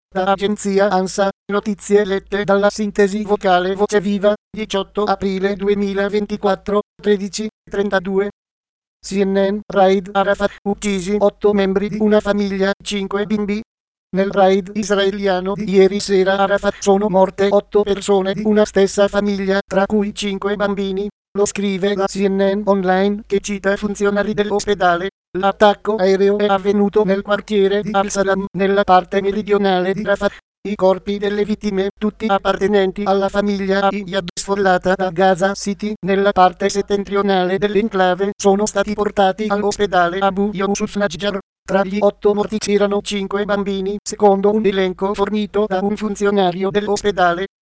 Da agenzia ANSA, notizie lette dalla sintesi vocale Voce Viva, 18 aprile 2024, 13:32. CNN, raid Arafat, uccisi 8 membri di una famiglia, 5 bimbi. Nel raid israeliano di ieri sera Arafat sono morte 8 persone di una stessa famiglia, tra cui 5 bambini. Lo scrive la CNN Online, che cita funzionari dell'ospedale. L'attacco aereo è avvenuto nel quartiere di Al-Salam, nella parte meridionale di Rafah. I corpi delle vittime, tutti appartenenti alla famiglia Ayyad sfollata da Gaza City, nella parte settentrionale dell'enclave, sono stati portati all'ospedale Abu Yusuf Najjar. Tra gli 8 morti c'erano 5 bambini, secondo un elenco fornito da un funzionario dell'ospedale.